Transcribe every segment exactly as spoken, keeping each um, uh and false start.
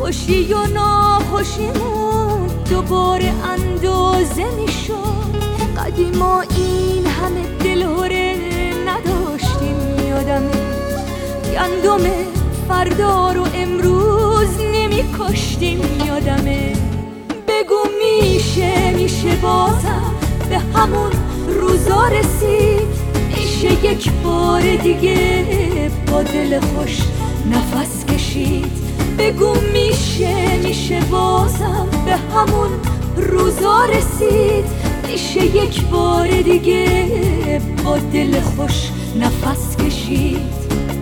خوشی و ناخوشیمون دوباره اندازه میشد. قدیما این همه دلهره نداشتیم، یادمه گندم فردا رو امروز نمی کاشتیم، یادمه. بگو میشه میشه بازم به همون روزا رسید، میشه یک بار دیگه با دل خوش نفس کشید. بگو میشه میشه بازم به همون روزا رسید، میشه یک بار دیگه با دل خوش نفس کشید.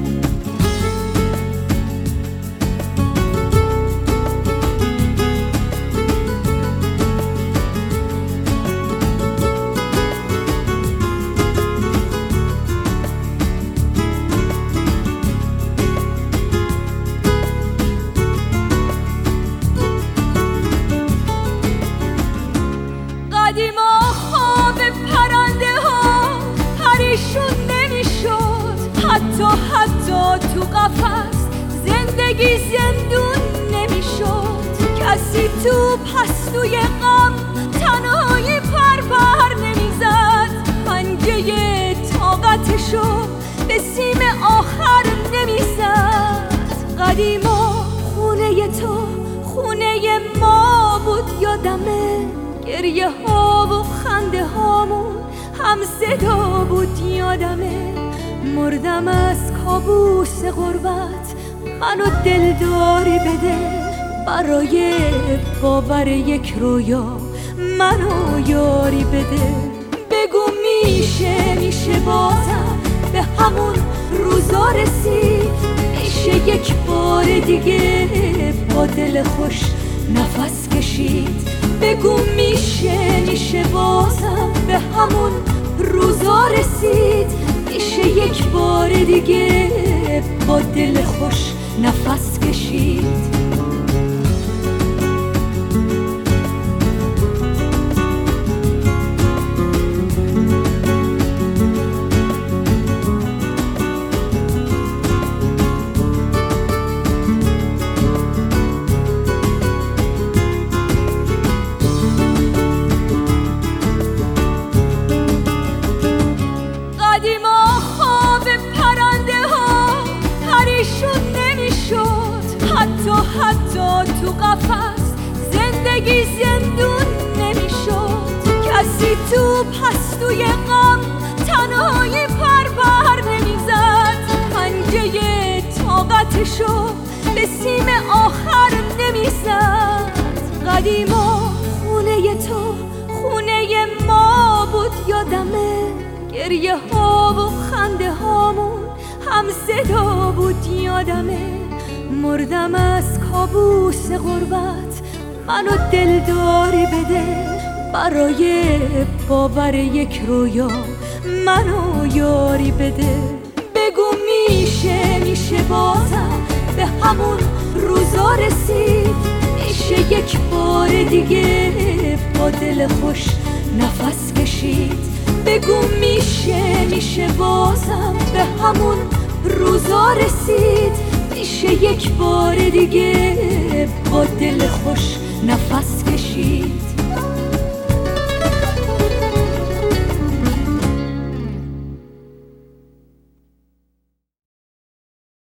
قدیما خواب پرنده ها پریشون نمیشد، حتی حتی تو قفس زندگی زندون نمیشد. کسی تو پستوی غم تنهایی پر پر نمیزد، پنجه طاقتشو به سیم آخر نمیزد. قدیما خونه تو خونه ما بود، یادمه گریه ها و خنده هامون هم صدا بود، یادمه. مردم از کابوس غربت، منو دلداری بده برای باور یک رویا، منو یاری بده. بگو میشه میشه بازم به همون روزا رسید، میشه یک بار دیگه با دل خوش نفس کشید. بگو میشه میشه بازم به همون روزا رسید، میشه یک بار دیگه با دل خوش نفس کشید. قدیما خواب پرنده ها پریشون نمیشد، حتی حتی تو قفس زندگی زندون نمیشد. کسی تو پستوی غم تنهایی پر پر نمیزد، پنجه طاقتشو به سیم آخر نمیزد. قدیما خونه تو خونه ما بود، یادمه گریه ها و خنده هامون هم صدا بود، یادمه. مردم از کابوس غربت، منو دلداری بده برای باور یک رویا، منو یاری بده. بگو میشه میشه بازم به همون روزا رسید، میشه یک بار دیگه با دل خوش نفس کشید. بگو میشه میشه بازم به همون روزا رسید، میشه یک بار دیگه با دل خوش نفس کشید.